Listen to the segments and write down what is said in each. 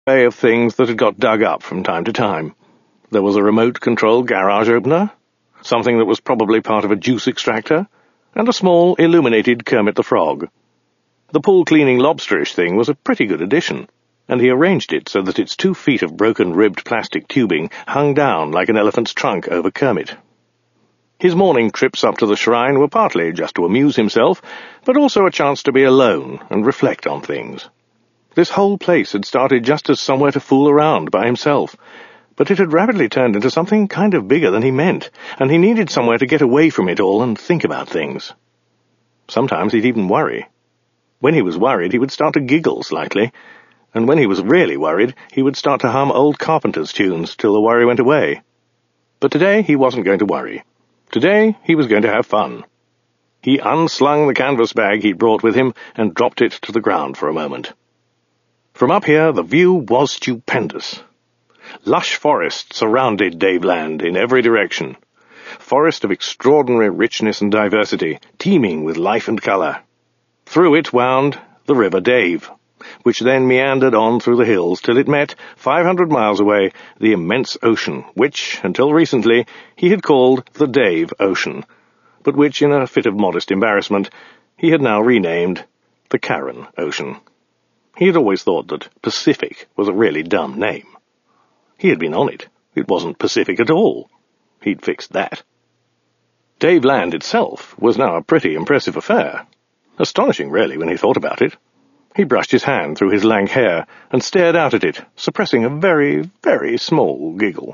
array of things that had got dug up from time to time. There was a remote-controlled garage opener, something that was probably part of a juice extractor, and a small, illuminated Kermit the Frog. The pool-cleaning lobsterish thing was a pretty good addition, and he arranged it so that its 2 feet of broken-ribbed plastic tubing hung down like an elephant's trunk over Kermit. His morning trips up to the shrine were partly just to amuse himself, but also a chance to be alone and reflect on things. This whole place had started just as somewhere to fool around by himself, but it had rapidly turned into something kind of bigger than he meant, and he needed somewhere to get away from it all and think about things. Sometimes he'd even worry. When he was worried, he would start to giggle slightly, and when he was really worried, he would start to hum old Carpenter's tunes till the worry went away. But today he wasn't going to worry. Today he was going to have fun. He unslung the canvas bag he'd brought with him and dropped it to the ground for a moment. From up here, the view was stupendous. Lush forest surrounded Daveland in every direction. Forest of extraordinary richness and diversity, teeming with life and colour. Through it wound the River Dave, which then meandered on through the hills till it met, 500 miles away, the immense ocean, which, until recently, he had called the Dave Ocean, but which, in a fit of modest embarrassment, he had now renamed the Karen Ocean. He had always thought that Pacific was a really dumb name. He had been on it. It wasn't Pacific at all. He'd fixed that. Daveland itself was now a pretty impressive affair. Astonishing, really, when he thought about it. He brushed his hand through his lank hair and stared out at it, suppressing a very, very small giggle.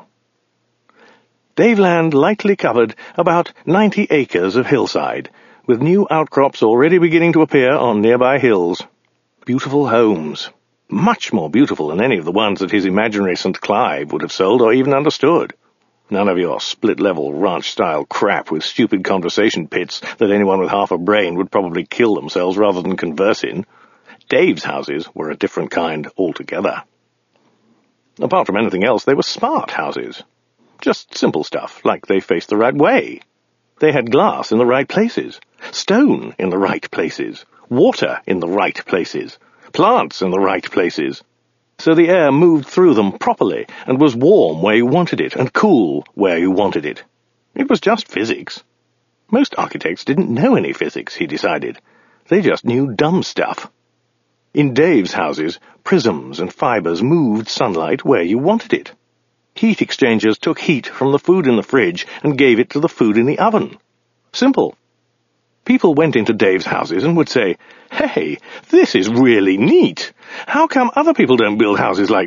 Daveland lightly covered about 90 acres of hillside, with new outcrops already beginning to appear on nearby hills. Beautiful homes. Much more beautiful than any of the ones that his imaginary St. Clive would have sold or even understood. None of your split-level ranch-style crap with stupid conversation pits that anyone with half a brain would probably kill themselves rather than converse in. Dave's houses were a different kind altogether. Apart from anything else, they were smart houses. Just simple stuff, like they faced the right way. They had glass in the right places, stone in the right places, water in the right places, plants in the right places. So the air moved through them properly and was warm where you wanted it and cool where you wanted it. It was just physics. Most architects didn't know any physics, he decided. They just knew dumb stuff. In Dave's houses, prisms and fibers moved sunlight where you wanted it. Heat exchangers took heat from the food in the fridge and gave it to the food in the oven. Simple. People went into Dave's houses and would say, "Hey, this is really neat. How come other people don't build houses like